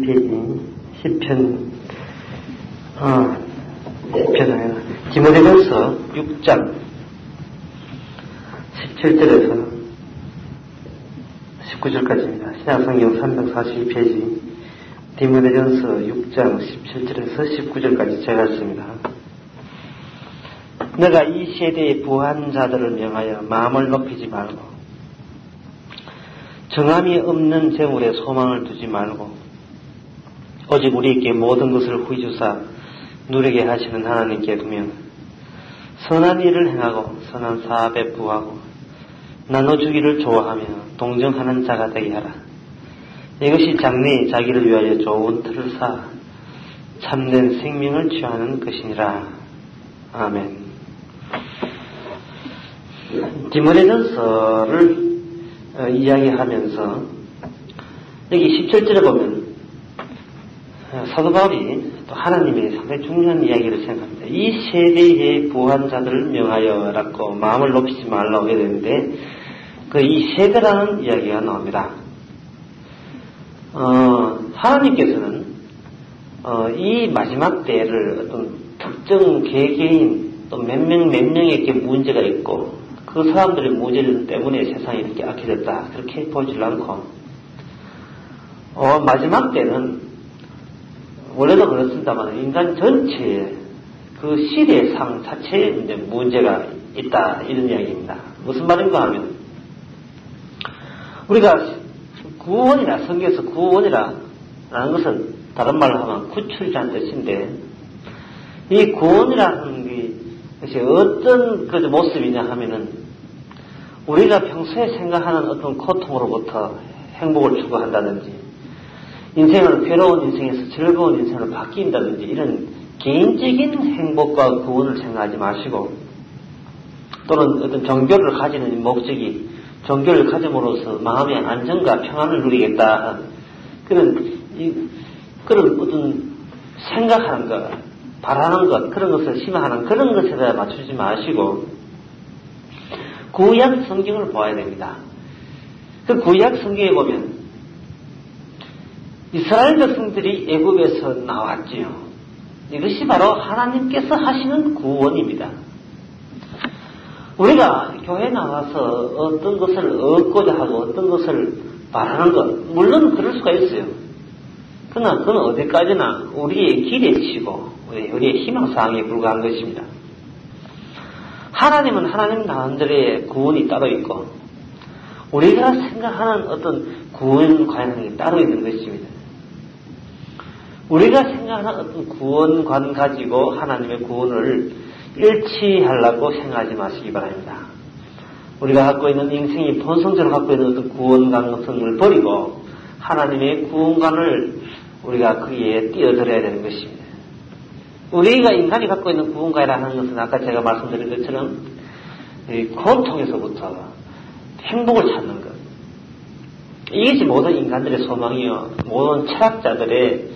42페이지 10편, 10편 아니라 디모데전서 6장 17절에서 19절까지입니다. 신약성경 342페이지 디모데전서 6장 17절에서 19절까지 제가 했습니다. 내가 이 세대의 부한 자들을 명하여 마음을 높이지 말고 정함이 없는 재물에 소망을 두지 말고 오직 우리에게 모든 것을 후주사 누리게 하시는 하나님께 두며 선한 일을 행하고 선한 사업에 부하고 나눠주기를 좋아하며 동정하는 자가 되게 하라. 이것이 장래에 자기를 위하여 좋은 틀을 쌓아 참된 생명을 취하는 것이니라. 아멘. 디모데전서를 이야기하면서 여기 17절에 보면 사도 바울이 또 하나님이 상당히 중요한 이야기를 생각합니다. 이 세대의 부한 자들을 명하여라고 마음을 높이지 말라고 해야 되는데 그 이 세대라는 이야기가 나옵니다. 하나님께서는 이 마지막 때를 어떤 특정 개개인 또 몇 명에게 문제가 있고 그 사람들의 문제 때문에 세상이 이렇게 악해졌다 그렇게 보지 않고 마지막 때는 원래도 그렇습니다만 인간 전체의 그 시대의 상 자체에 이제 문제가 있다 이런 이야기입니다. 무슨 말인가 하면 우리가 구원이라 성경에서 구원이라는 것은 다른 말로 하면 구출이라는 뜻인데 이 구원이라는 것이 어떤 그 모습이냐 하면은 우리가 평소에 생각하는 어떤 고통으로부터 행복을 추구한다든지 인생을 괴로운 인생에서 즐거운 인생으로 바뀐다든지 이런 개인적인 행복과 구원을 생각하지 마시고 또는 어떤 종교를 가지는 목적이 종교를 가짐으로써 마음의 안정과 평안을 누리겠다 그런 어떤 생각하는 것 바라는 것 그런 것을 희망하는 그런 것에다 맞추지 마시고 구약 성경을 보아야 됩니다. 그 구약 성경에 보면 이스라엘 백성들이 애굽에서 나왔지요. 이것이 바로 하나님께서 하시는 구원입니다. 우리가 교회에 나와서 어떤 것을 얻고자 하고 어떤 것을 바라는 것 물론 그럴 수가 있어요. 그러나 그건 어디까지나 우리의 기대치고 우리의 희망사항에 불과한 것입니다. 하나님은 하나님 나름대로의 구원이 따로 있고 우리가 생각하는 어떤 구원 관행이 따로 있는 것입니다. 우리가 생각하는 어떤 구원관 가지고 하나님의 구원을 일치하려고 생각하지 마시기 바랍니다. 우리가 갖고 있는 인생이 본성적으로 갖고 있는 어떤 구원관성을 버리고 하나님의 구원관을 우리가 거기에 뛰어들어야 되는 것입니다. 우리가 인간이 갖고 있는 구원관이라는 것은 아까 제가 말씀드린 것처럼 고통에서부터 행복을 찾는 것. 이것이 모든 인간들의 소망이요. 모든 철학자들의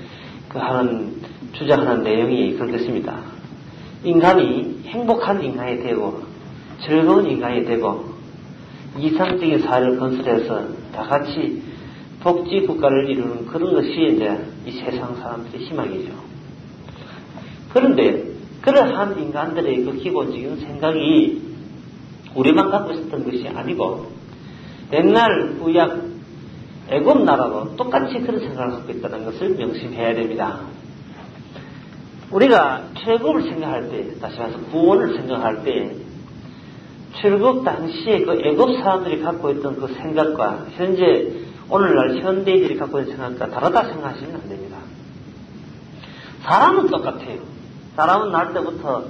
주장하는 내용이 그렇습니다. 인간이 행복한 인간이 되고 즐거운 인간이 되고 이상적인 사회를 건설해서 다 같이 복지 국가를 이루는 그런 것이 이제 이 세상 사람들의 희망이죠. 그런데 그러한 인간들의 그 기본적인 생각이 우리만 갖고 있었던 것이 아니고 옛날 구약 애굽 나라도 똑같이 그런 생각을 갖고 있다는 것을 명심해야 됩니다. 우리가 출애굽을 생각할 때, 다시 말해서 구원을 생각할 때 출애굽 당시에 그 애굽 사람들이 갖고 있던 그 생각과 현재 오늘날 현대인들이 갖고 있는 생각과 다르다 생각하시면 안 됩니다. 사람은 똑같아요. 사람은 날 때부터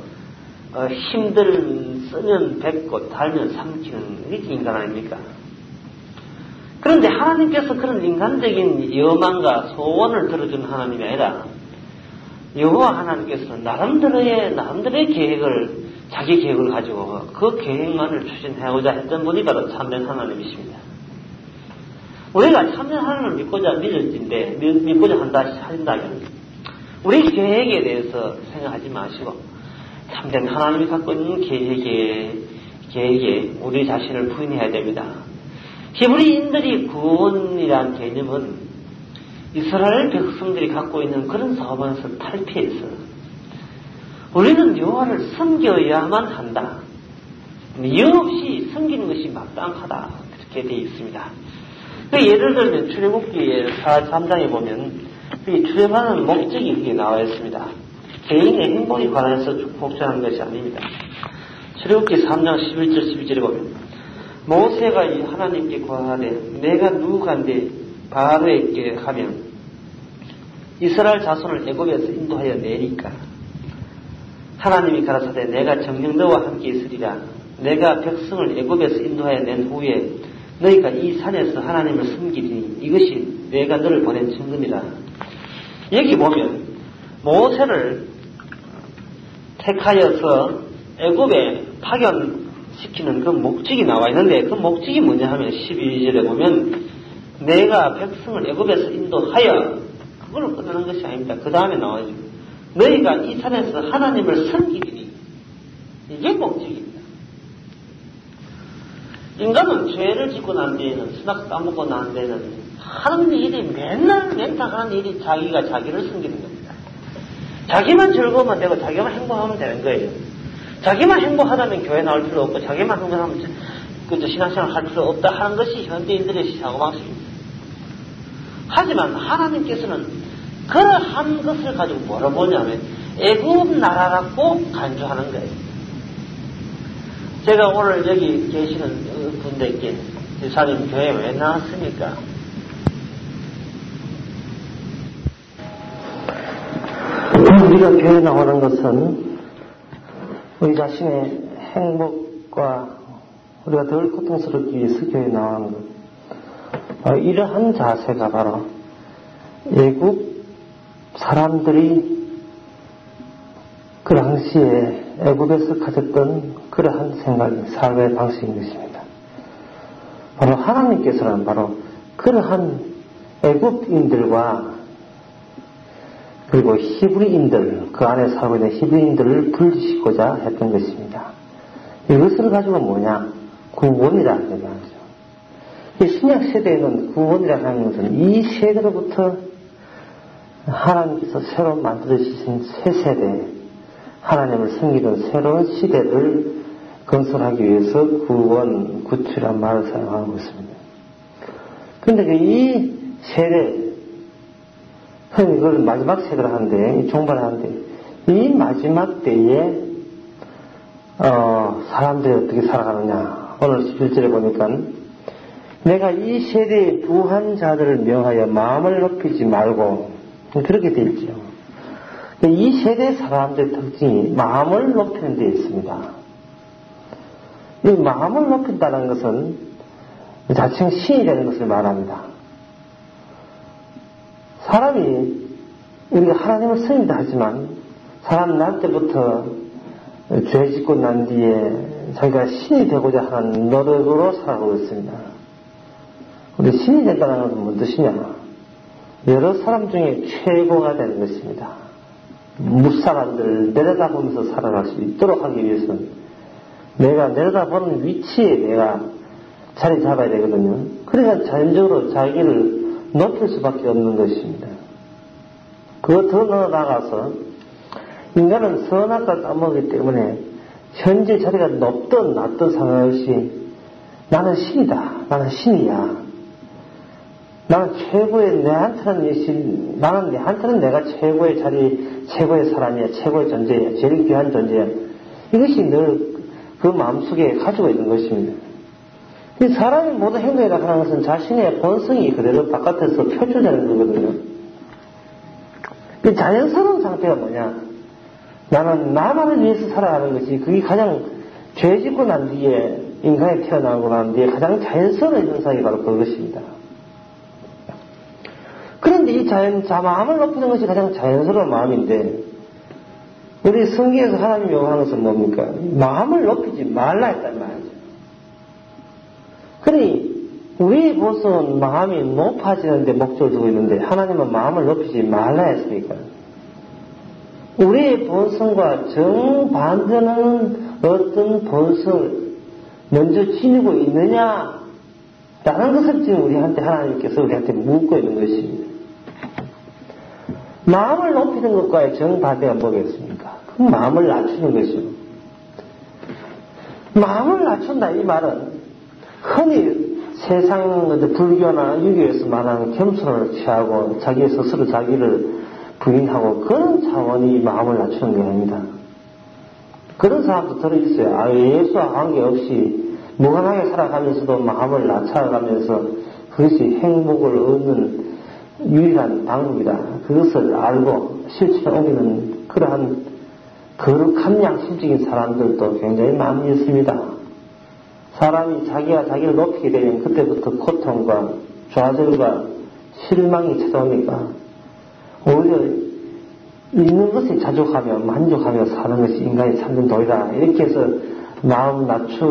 쓰면 뱉고 달면 삼키는 이게 인간 아닙니까? 그런데 하나님께서 그런 인간적인 여망과 소원을 들어주는 하나님이 아니라 여호와 하나님께서는 나름대로의 계획을 자기 계획을 가지고 그 계획만을 추진하고자 했던 분이 바로 참된 하나님이십니다. 우리가 참된 하나님을 믿고자 한다면 우리 계획에 대해서 생각하지 마시고 참된 하나님이 갖고 있는 계획에 우리 자신을 부인해야 됩니다. 히브리인들이 구원이라는 개념은 이스라엘 백성들이 갖고 있는 그런 사업에서 탈피해서 우리는 여호와를 섬겨야만 한다. 이유 없이 섬기는 것이 마땅하다. 그렇게 되어 있습니다. 예를 들면 출애굽기 3장에 보면 출애굽하는 목적이 그게 나와 있습니다. 개인의 행복에 관해서 복잡한 것이 아닙니다. 출애굽기 3장 11절 12절에 보면 모세가 하나님께 고하되 내가 누구간데 바로에게 가면 이스라엘 자손을 애굽에서 인도하여 내리까 하나님이 가라사대 내가 정녕 너와 함께 있으리라. 내가 백성을 애굽에서 인도하여 낸 후에 너희가 이 산에서 하나님을 섬기리니 이것이 내가 너를 보낸 증거니라. 여기 보면 모세를 택하여서 애굽에 파견시키는 그 목적이 나와 있는데 그 목적이 뭐냐 하면 12절에 보면 내가 백성을 애굽에서 인도하여 그걸로 끝나는 것이 아닙니다. 그 다음에 나와요. 너희가 이 산에서 하나님을 섬기리니 이게 목적입니다. 인간은 죄를 짓고 난 뒤에는 수낙 따먹고 난 뒤에는 하는 일이 맨날 하는 일이 자기가 자기를 섬기는 겁니다. 자기만 즐거우면 되고 자기만 행복하면 되는 거예요. 자기만 행복하다면 교회 나올 필요 없고 자기만 행복하면 신앙생활 할 필요 없다 하는 것이 현대인들의 사고방식입니다. 하지만 하나님께서는 그러한 것을 가지고 뭐라 보냐면 애굽 나라라고 간주하는 거예요. 제가 오늘 여기 계시는 분들께 집사님 교회에 왜 나왔습니까? 우리가 교회에 나오는 것은 우리 자신의 행복과 우리가 덜 고통스럽기 위해서 교회에 나오는 것. 이러한 자세가 바로 애굽 사람들이 그 당시에 애굽에서 가졌던 그러한 생각이 삶의 방식인 것입니다. 바로 하나님께서는 바로 그러한 애굽인들과 그리고 히브리인들, 그 안에 살고 있는 히브리인들을 분리시키고자 했던 것입니다. 이것을 가지고 뭐냐? 구원이라는 얘기하죠. 이 신약 세대에는 구원이라는 것은 이 세대로부터 하나님께서 새로 만들어주신 새 세대, 하나님을 섬기던 새로운 시대를 건설하기 위해서 구원, 구출이라는 말을 사용하고 있습니다. 그런데 이 세대, 흔히 이걸 마지막 세대를 하는데, 종말을 하는데, 이 마지막 때에, 사람들이 어떻게 살아가느냐. 오늘 11절에 보니까, 내가 이 세대의 부한 자들을 명하여 마음을 높이지 말고, 그렇게 되어 있죠. 이 세대 사람들의 특징이 마음을 높이는 데 있습니다. 이 마음을 높인다는 것은 자칭 신이 되는 것을 말합니다. 사람이 우리가 하나님을 섬긴다 하지만 사람 날 때부터 죄 짓고 난 뒤에 자기가 신이 되고자 하는 노력으로 살아가고 있습니다. 우리 신이 된다는 것은 무슨 뜻이냐? 여러 사람 중에 최고가 되는 것입니다. 무사람들을 내려다보면서 살아갈 수 있도록 하기 위해서는 내가 내려다보는 위치에 내가 자리 잡아야 되거든요. 그러니까 자연적으로 자기를 높일 수밖에 없는 것입니다. 그거 더 나아가서 인간은 선악과 까먹기 때문에 현재 자리가 높든 낮든 상관없이 나는 신이다. 나는 신이야. 나는 최고의 나는 내한테는 내가 최고의 자리, 최고의 사람이야, 최고의 존재야, 제일 귀한 존재야. 이것이 늘 그 마음속에 가지고 있는 것입니다. 이 사람이 모든 행동에 나타나는 것은 자신의 본성이 그대로 바깥에서 표출되는 거거든요. 이 자연스러운 상태가 뭐냐? 나는 나만을 위해서 살아가는 것이 그게 가장 죄 짓고 난 뒤에 인간이 태어나고 난 뒤에 가장 자연스러운 현상이 바로 그것입니다. 그런데 이 마음을 높이는 것이 가장 자연스러운 마음인데 우리 성경에서 하나님이 요구하는 것은 뭡니까? 마음을 높이지 말라 했단 말이죠. 그러니 우리의 본성은 마음이 높아지는 데 목적을 두고 있는데 하나님은 마음을 높이지 말라 했으니까 우리의 본성과 정반대는 어떤 본성을 먼저 지니고 있느냐 라는 것을 지금 하나님께서 우리한테 묻고 있는 것입니다. 마음을 높이는 것과의 정반대가 뭐겠습니까? 그 마음을 낮추는 것이요. 마음을 낮춘다 이 말은 흔히 세상 불교나 유교에서 말하는 겸손을 취하고 자기 스스로 자기를 부인하고 그런 차원이 마음을 낮추는 게 아닙니다. 그런 사람도 들어있어요. 예수와 관계없이 무관하게 살아가면서도 마음을 낮춰가면서 그것이 행복을 얻는 유일한 방법이다. 그것을 알고 실천에 옮기는 그러한 거룩한 양심적인 사람들도 굉장히 많이 있습니다. 사람이 자기가 자기를 높이게 되면 그때부터 고통과 좌절과 실망이 찾아오니까 오히려 있는 것에 자족하며 만족하며 사는 것이 인간이 참된 도리다. 이렇게 해서 마음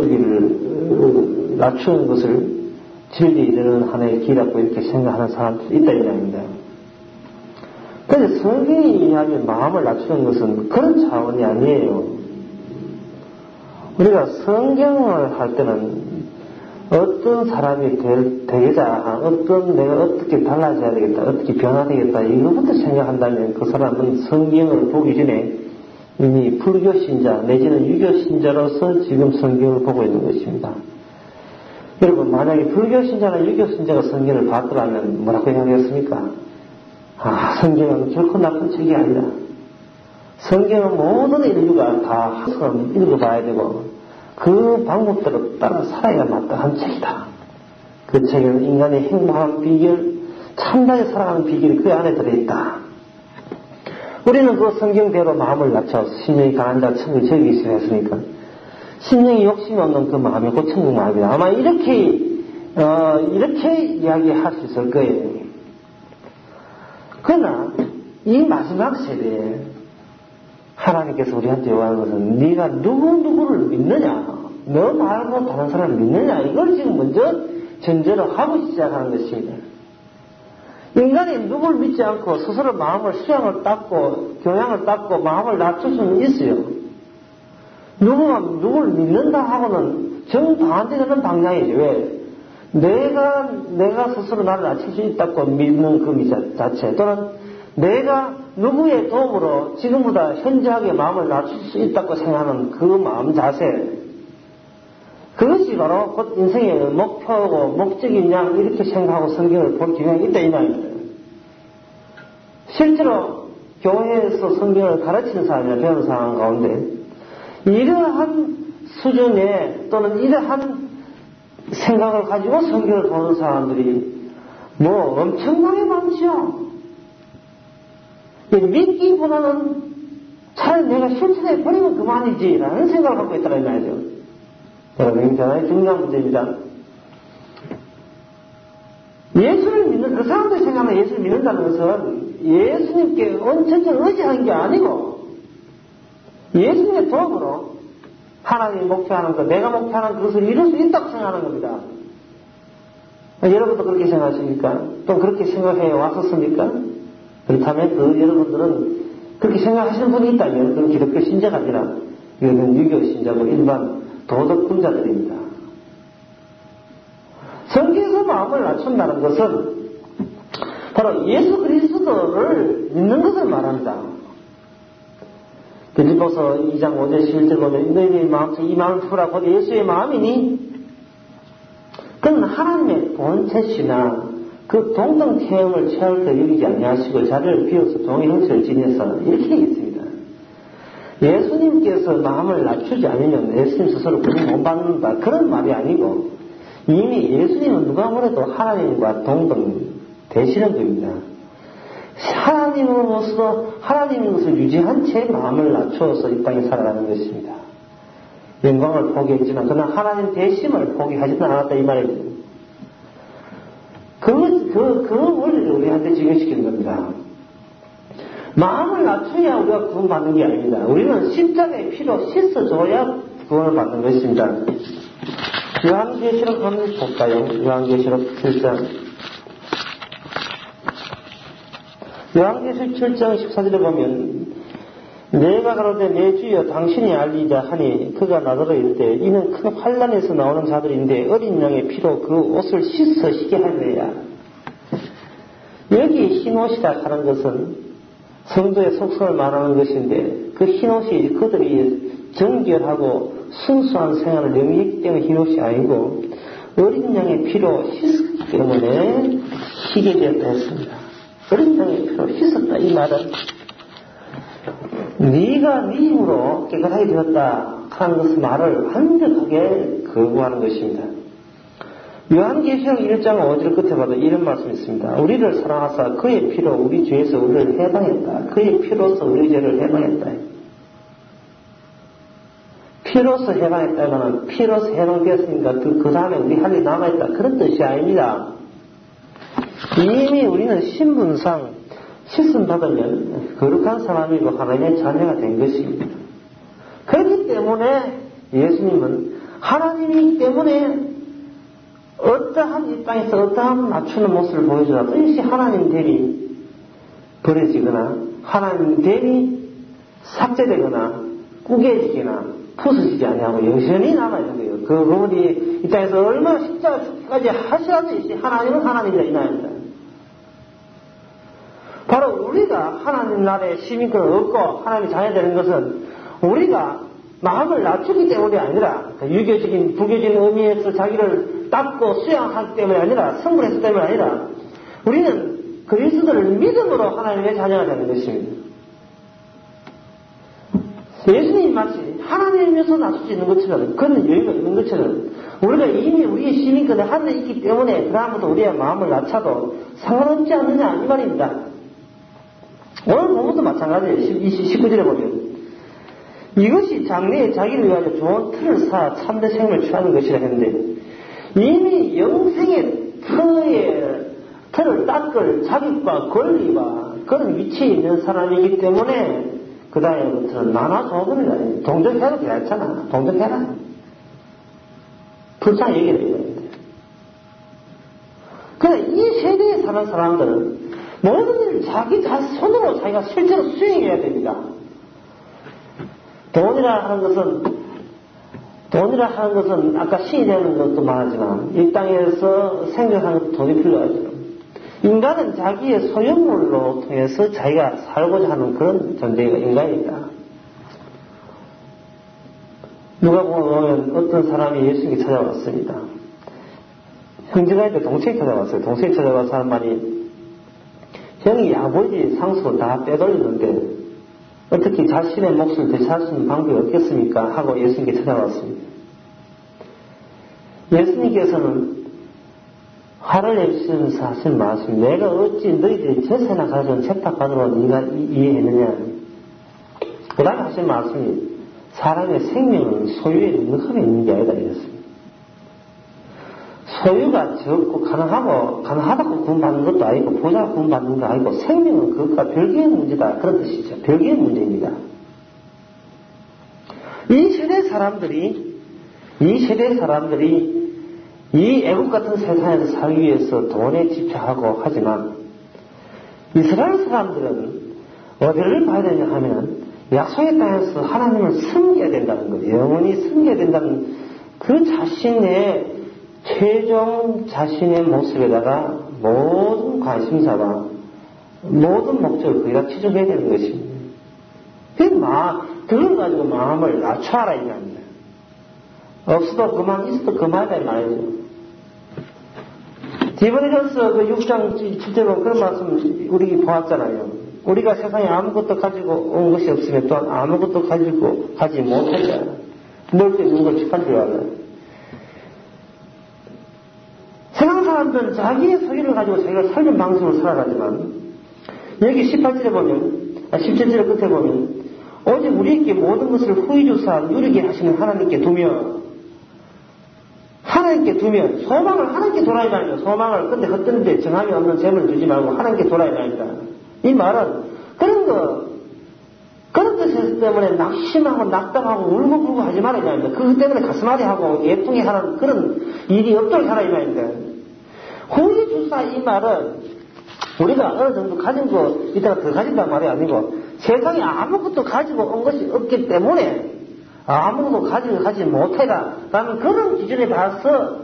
낮추는 것을 진리에 이르는 하나의 길이라고 이렇게 생각하는 사람들이 있다 이 말입니다. 그런데 성경이 이야기하는 마음을 낮추는 것은 그런 차원이 아니에요. 우리가 성경을 할 때는 어떤 사람이 되겠다, 내가 어떻게 달라져야 되겠다, 어떻게 변화되겠다, 이것부터 생각한다면 그 사람은 성경을 보기 전에 이미 불교 신자, 내지는 유교 신자로서 지금 성경을 보고 있는 것입니다. 여러분, 만약에 불교 신자나 유교 신자가 성경을 봤더라면 뭐라고 생각했습니까? 성경은 결코 나쁜 책이 아니다. 성경은 모든 인류가 다 읽어봐야 되고 그 방법대로 따라 살아야 마땅한 책이다. 그 책에는 인간의 행복한 비결, 참나게 살아가는 비결이 그 안에 들어있다. 우리는 그 성경대로 마음을 낮춰 심령이 강한 자 천국을 즐기시려 했으니까 심령이 욕심이 없는 그 마음이 곧 천국 마음이다. 아마 이렇게 이야기할 수 있을 거예요. 그러나 이 마지막 세대에 하나님께서 우리한테 요구하는 것은 네가 누구를 믿느냐, 너 말고 다른 사람을 믿느냐, 이걸 지금 먼저 전제로 하고 시작하는 것입니다. 인간이 누구를 믿지 않고 스스로 마음을 수양을 닦고 교양을 닦고 마음을 낮출 수는 있어요. 누구를 믿는다 하고는 정반대되는 방향이죠. 왜? 내가 스스로 나를 낮출 수 있다고 믿는 그 자체, 또는 내가 누구의 도움으로 지금보다 현저하게 마음을 낮출 수 있다고 생각하는 그 마음 자세, 그것이 바로 곧 인생의 목표고 목적이냐 이렇게 생각하고 성경을 볼 경향이 있다 이 말입니다. 실제로 교회에서 성경을 가르치는 사람이나 배우는 사람 가운데 이러한 수준의 또는 이러한 생각을 가지고 성경을 보는 사람들이 뭐 엄청나게 많죠. 믿기보다는 차라리 내가 실천해 버리면 그만이지 라는 생각을 갖고 있다는 말이죠. 여러분, 굉장히 중요한 문제입니다. 예수를 믿는 그 사람들이 생각하는 예수를 믿는다는 것은 예수님께 온전히 의지하는 게 아니고 예수님의 도움으로 하나님이 목표하는 것, 내가 목표하는 그것을 이룰 수 있다고 생각하는 겁니다. 여러분도 그렇게 생각하십니까? 또 그렇게 생각해 왔었습니까? 그렇다면 여러분들은 그렇게 생각하시는 분이 있다면 그건 기독교 신자가 아니라 이건 유교 신자고 일반 도덕 분자들입니다. 성경에서 마음을 낮춘다는 것은 바로 예수 그리스도를 믿는 것을 말합니다. 빌립보서 2장 5절 11절 보면 너희의 마음속 이 마음을 풀라 곧 예수의 마음이니 그는 하나님의 본체시나 그 동등 체형을 취할 때 여기지 아니하시고 자리를 비워서 종의 형체를 지내서 이렇게 얘기했습니다. 예수님께서 마음을 낮추지 않으면 예수님 스스로 구원 못 받는다 그런 말이 아니고 이미 예수님은 누가 뭐래도 하나님과 동등 되시는 겁니다. 하나님으로서 하나님의 것을 유지한 채 마음을 낮추어서 이 땅에 살아가는 것입니다. 영광을 포기했지만 그러나 하나님 대심을 포기하지는 않았다 이 말입니다. 그 원리를 우리한테 적용시키는 겁니다. 마음을 낮춰야 우리가 구원받는 게 아닙니다. 우리는 십자가의 피로 씻어줘야 구원을 받는 것입니다. 요한계시록 한번 볼까요? 요한계시록 7장. 요한계시록 7장 14절에 보면 내가 가로되 내 주여 당신이 알리자 하니 그가 나더러 이르되 이는 큰 환난에서 나오는 자들인데 어린 양의 피로 그 옷을 씻어 시게 하려야. 여기 흰 옷이라 하는 것은 성도의 속성을 말하는 것인데 그 흰옷이 그들이 정결하고 순수한 생활을 영위했기 때문에 흰옷이 아니고 어린 양의 피로 씻었기 때문에 희게 되었다 했습니다. 어린 양의 피로 씻었다 이 말은 네가 네 힘으로 깨끗하게 되었다 하는 것은 말을 완벽하게 거부하는 것입니다. 요한계시록 1장 5절 끝에 봐도 이런 말씀이 있습니다. 우리를 사랑하사 그의 피로 우리 죄에서 우리를 해방했다. 그의 피로서 우리 죄를 해방했다. 피로서 해방했다면 피로서 해방되었으니까 그 다음에 우리 할 일이 남아있다. 그런 뜻이 아닙니다. 이미 우리는 신분상 씻음 받으면 거룩한 사람이고 하나님의 자녀가 된 것입니다. 그렇기 때문에 예수님은 하나님이기 때문에 어떠한 이 땅에서 어떠한 맞추는 모습을 보여주더라도 이것이 하나님 대리 버려지거나 하나님 대리 삭제되거나 꾸겨지거나 부서지지 아니하고 여전히 남아있는 거예요. 그분이 이 땅에서 얼마나 십자가 죽기까지 하시라도 이것이 하나님은 하나님이다 이 말입니다. 바로 우리가 하나님 나라의 시민권을 얻고 하나님의 자녀 되는 것은 우리가 마음을 낮추기 때문이 아니라 유교적인 부교적인 의미에서 자기를 닦고 수양하기 때문이 아니라 성불했기 때문이 아니라 우리는 그리스도를 믿음으로 하나님의 자녀가 되는 것입니다. 예수님 마치 하나님에서 낮출 수 있는 것처럼 그런 여유가 있는 것처럼 우리가 이미 우리의 시민권에 하늘에 있기 때문에 그다음부터 우리의 마음을 낮춰도 상관없지 않느냐 이 말입니다. 오늘 본문도 마찬가지예요. 19절에 보면 이것이 장래에 자기를 위하여 좋은 틀을 쌓아 참된 생명을 취하는 것이라 했는데 이미 영생의 틀을 닦을 자격과 권리와 그런 위치에 있는 사람이기 때문에 그 다음에부터는 나나 조금이라 동정해도 괜찮아. 동정해라. 불쌍히 얘기를 해야 됩니다. 그러나 이 세대에 사는 사람들은 모든 일을 자기 손으로 자기가 실제로 수행해야 됩니다. 돈이라 하는 것은 아까 신이 되는 것도 말하지만 이 땅에서 생존하는 것도 돈이 필요하죠. 인간은 자기의 소유물로 통해서 자기가 살고자 하는 그런 존재가 인간이다. 누가 보면 어떤 사람이 예수님께 찾아왔습니다. 형제가 있는데 동생이 찾아왔어요. 동생이 찾아와서 하는 말이 형이 아버지 상속을 다 빼돌리는데 어떻게 자신의 몫을 되찾을 수 있는 방법이 없겠습니까? 하고 예수님께 찾아왔습니다. 예수님께서는 화를 내주시면서 하신 말씀, 내가 어찌 너희들이 제사나 가져온 채탁받으러 네가 이해했느냐. 그 다음에 하신 말씀이 사람의 생명은 소유에 능력함이 있는 게 아니다 이랬습니다. 소유가 적고 가난하다고 구원받는 것도 아니고 부자가 구원받는 거 아니고 생명은 그것과 별개의 문제다 그런 뜻이죠. 별개의 문제입니다. 이 세대 사람들이 이 애국 같은 세상에서 살기 위해서 돈에 집착하고 하지만 이스라엘 사람들은 어디를 봐야 되냐 하면 약속의 땅에서 하나님을 섬겨야 된다는 거예요. 영원히 섬겨야 된다는 그 최종 자신의 모습에다가 모든 관심사와 모든 목적을 거기다 치중해야 되는 것입니다. 그걸 가지고 마음을 낮춰라 이 말입니다. 없어도 그만, 있어도 그만이다 이 말이죠. 디브리전서 그 6장 7절로 그런 말씀 우리 보았잖아요. 우리가 세상에 아무것도 가지고 온 것이 없으면 또한 아무것도 가지고 가지 못하잖아. 넓게 있는 걸 축한 줄 알아요. 세상 사람들은 자기의 소유를 가지고 자기가 살는 방식으로 살아가지만 여기 18절에 보면 17절 끝에 보면 오직 우리에게 모든 것을 후히 주사 누리게 하시는 하나님께 두면 소망을 하나님께 돌아야 말이에요. 소망을 근데 헛되는데 정함이 없는 재물을 주지 말고 하나님께 돌아야 말입니다. 이 말은 그런 뜻 때문에 낙심하고 낙담하고 울고불고 하지 말아야 말입니다. 그것 때문에 가슴앓이 하고 예쁘게 하는 그런 일이 없도록 하라 이 말입니다. 후히 주사 이 말은 우리가 어느 정도 가진 거 이따가 더 가진다는 말이 아니고 세상에 아무것도 가지고 온 것이 없기 때문에 아무것도 가지 못해라 라는 그런 기준에 봐서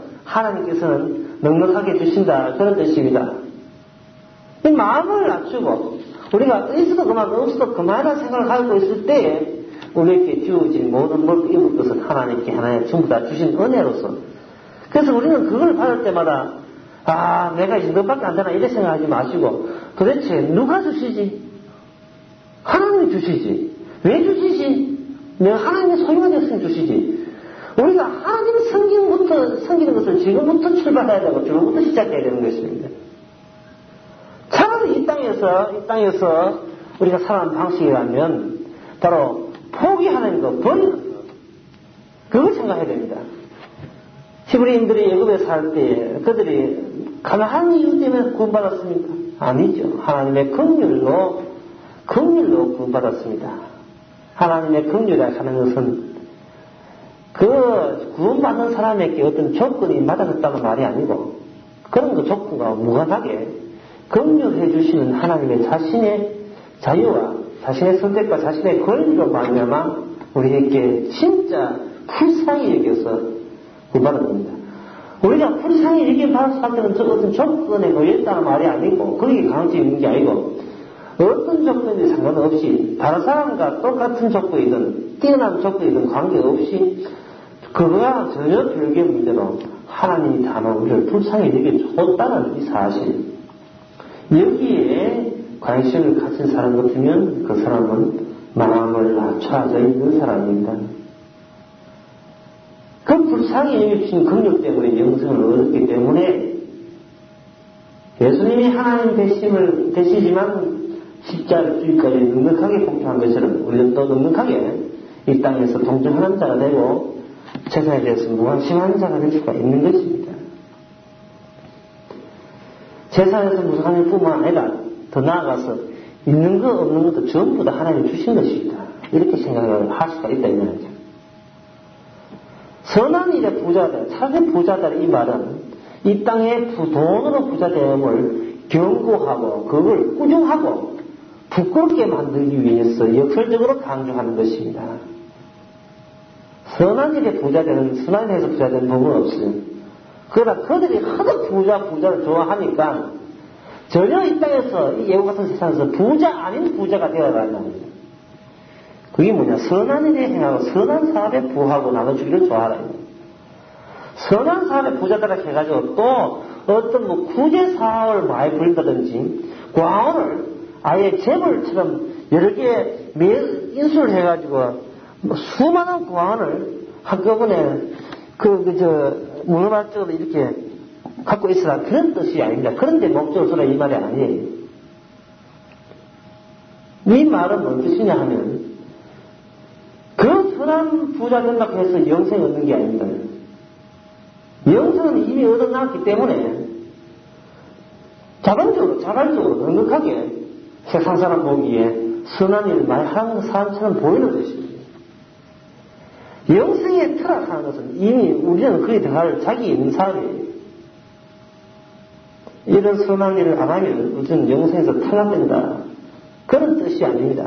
하나님께서는 넉넉하게 주신다 그런 뜻입니다. 이 마음을 낮추고 우리가 있어도 그만, 없어도 그만한 생각을 가지고 있을 때에 우리에게 주어진 모든 걸 입을 것은 하나님께 하나님 전부 다 주신 은혜로서. 그래서 우리는 그걸 받을 때마다 내가 이제 너밖에 안 되나 이래 생각하지 마시고 도대체 누가 주시지? 하나님이 주시지. 왜 주시지? 내가 하나님의 소유가 됐으면 주시지. 우리가 하나님의 섬기는 것을 지금부터 출발해야 되고 지금부터 시작해야 되는 것입니다. 차라리 이 땅에서 우리가 살아가는 방식이라면 바로 포기하는 것, 버리는 것, 그걸 생각해야 됩니다. 히브리인들이 애굽에 살 때 그들이 가난한 이유 때문에 구원받았습니까? 아니죠. 하나님의 긍휼로 구원받았습니다. 하나님의 긍휼이라 하는 것은 그 구원받는 사람에게 어떤 조건이 맞아졌다는 말이 아니고 그런 그 조건과 무관하게 긍휼해 주시는 하나님의 자신의 자유와 자신의 선택과 자신의 권리로 말미암아 우리에게 진짜 불쌍히 여겨서 구원받은 겁니다. 우리가 불쌍히 여김받을 수밖에 없는 어떤 조건에 놓여있다는 말이 아니고 거기에 강조해 있는 게 아니고 어떤 조건이 상관없이 다른 사람과 똑같은 조건이든 뛰어난 조건이든 관계없이 그거와 전혀 별개의 문제로 하나님이 다만 우리를 불쌍히 여겨줬다는 이 사실, 여기에 관심을 가진 사람 같으면 그 사람은 마음을 낮춰져 있는 사람입니다. 그 불쌍히 여겨주신 긍휼 때문에 영생을 얻었기 때문에 예수님이 하나님 되시지만 십자가를 주기까지 넉넉하게 복종한 것처럼 우리는 또 넉넉하게 이 땅에서 동정하는 자가 되고 세상에 대해서 무관심한 자가 될 수가 있는 것입니다. 세상에서 무관할 뿐만 아니라 더 나아가서 있는 것 없는 것도 전부 다 하나님이 주신 것입니다. 이렇게 생각을 할 수가 있다 이 말이죠. 선한 일에 부자다, 차라리 부자다 이 말은 이 땅에 돈으로 부자됨을 경고하고 그걸 꾸중하고 부끄럽게 만들기 위해서 역설적으로 강조하는 것입니다. 선한 일에 부자되는, 선한 일에서 부자되는 부분은 없어요. 그러나 그들이 하도 부자를 좋아하니까 전혀 이 땅에서, 이 예고 같은 세상에서 부자 아닌 부자가 되어가는 겁니다. 그게 뭐냐? 선한 일에 행하고 선한 사업에 부하고 나눠주기를 좋아하라. 선한 사업에 부자들라 해가지고 또 어떤 구제 사업을 많이 벌린다든지 광원을 아예 재벌처럼 여러 개 인수를 해가지고 수많은 광원을 한꺼번에 문어발적으로 이렇게 갖고 있으라 그런 뜻이 아닙니다. 그런데 목적을 두라 이 말이 아니에요. 이 말은 뭔 뜻이냐 하면 그 선한 부자 된다고 해서 영생 얻는 게 아닙니다. 영생은 이미 얻어놨기 때문에 자발적으로 넉넉하게 세상 사람 보기에 선한 일을 많이 하는 사람처럼 보이는 것입니다. 영생에 타락하는 것은 이미 우리는 그에 들어갈 자기 있는 사람이에요. 이런 선한 일을 안 하면 우리는 영생에서 탈락된다. 그런 뜻이 아닙니다.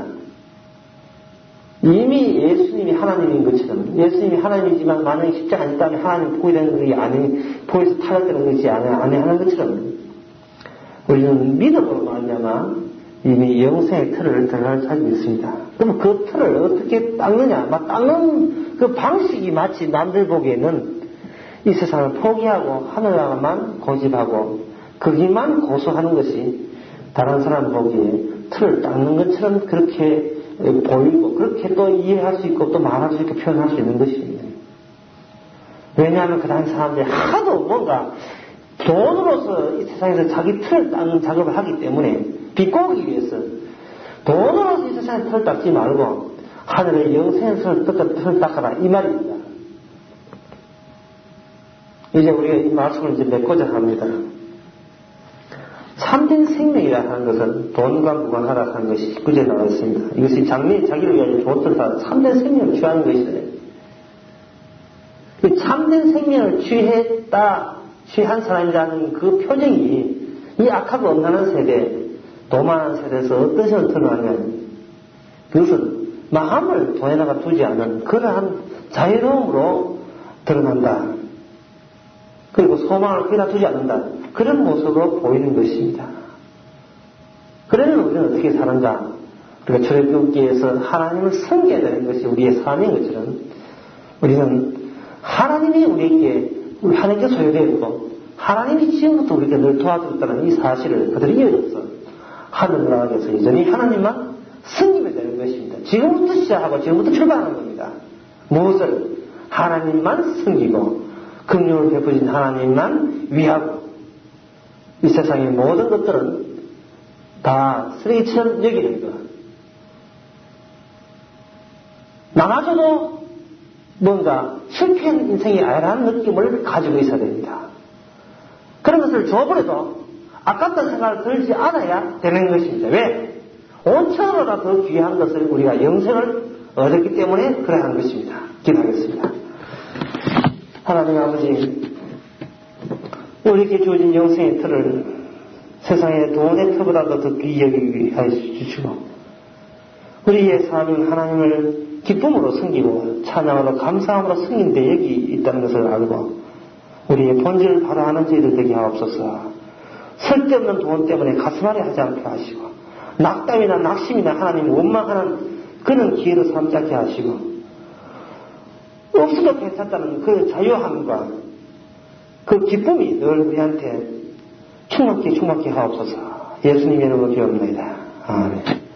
이미 예수님이 하나님인 것처럼 예수님이 하나님이지만 만약에 십자가 안 있다면 하나님 포위되는 것이 아니 포위에서 탈락되는 것이 아니 하는 것처럼 우리는 믿음으로 말미암아 이미 영생의 틀을 들어갈 자격이 있습니다. 그럼 그 틀을 어떻게 닦느냐? 닦는 그 방식이 마치 남들 보기에는 이 세상을 포기하고 하늘나라만 고집하고 거기만 고소하는 것이 다른 사람 보기에 틀을 닦는 것처럼 그렇게 보이고 그렇게 또 이해할 수 있고 또 말할 수 있고 표현할 수 있는 것입니다. 왜냐하면 그 당시 사람들이 하도 뭔가 돈으로서 이 세상에서 자기 틀을 닦는 작업을 하기 때문에 비꼬기 위해서 돈으로서 이 세상에 틀을 닦지 말고 하늘의 영생에서 틀을 닦아라 이 말입니다. 이제 우리가 이 말씀을 이제 맺고자 합니다. 참된 생명이라 하는 것은 돈과 무관하다 하는 것이 19절에 나와 있습니다. 이것이 자기를 위하여 좋은 뜻을 참된 생명을 취하는 것이래. 참된 생명을 취한 사람이라는 그 표정이 이 악하고 엄난한 세대, 도만한 세대에서 어떤 식으로 드러나냐면 그것은 마음을 돈에다가 두지 않은 그러한 자유로움으로 드러난다. 그리고 소망을 거기다 두지 않는다. 그런 모습으로 보이는 것입니다. 그러면 우리는 어떻게 사는가? 우리가 출애굽기에서 하나님을 섬겨야 되는 것이 우리의 삶인 것처럼 우리는 하나님이 우리에게 하나님께 소유되어 있고 하나님이 지금부터 우리에게 늘 도와줬다는 이 사실을 그들이 이어져서 하늘나라에서 여전히 하나님만 섬기면 되는 것입니다. 지금부터 시작하고 지금부터 출발하는 겁니다. 무엇을? 하나님만 섬기고 긍휼을 베푸신 하나님만 위하고 이 세상의 모든 것들은 다 쓰레기처럼 여기는 것. 나마저도 뭔가 실패한 인생이 아니라는 느낌을 가지고 있어야 됩니다. 그런 것을 줘버려도 아깝다는 생각을 들지 않아야 되는 것입니다. 왜? 온천으로나 더 귀한 것을 우리가 영생을 얻었기 때문에 그래 하는 것입니다. 기도하겠습니다. 하나님 아버지, 우리에게 주어진 영생의 틀을 세상의 돈의 틀보다도 더 귀히 여기게 하여 주시고 우리의 삶은 하나님을 기쁨으로 섬기고 찬양으로 감사함으로 섬긴 데 여기 있다는 것을 알고 우리의 본질을 바로 아는 저희들 되게 하옵소서. 쓸데없는 돈 때문에 가슴앓이 하지 않게 하시고 낙담이나 낙심이나 하나님 원망하는 그런 기회로 삼지 않게 하시고 없어도 괜찮다는 그 자유함과 그 기쁨이 늘 우리한테 충만케 하옵소서. 예수님의 이름으로 기도합니다. 아멘.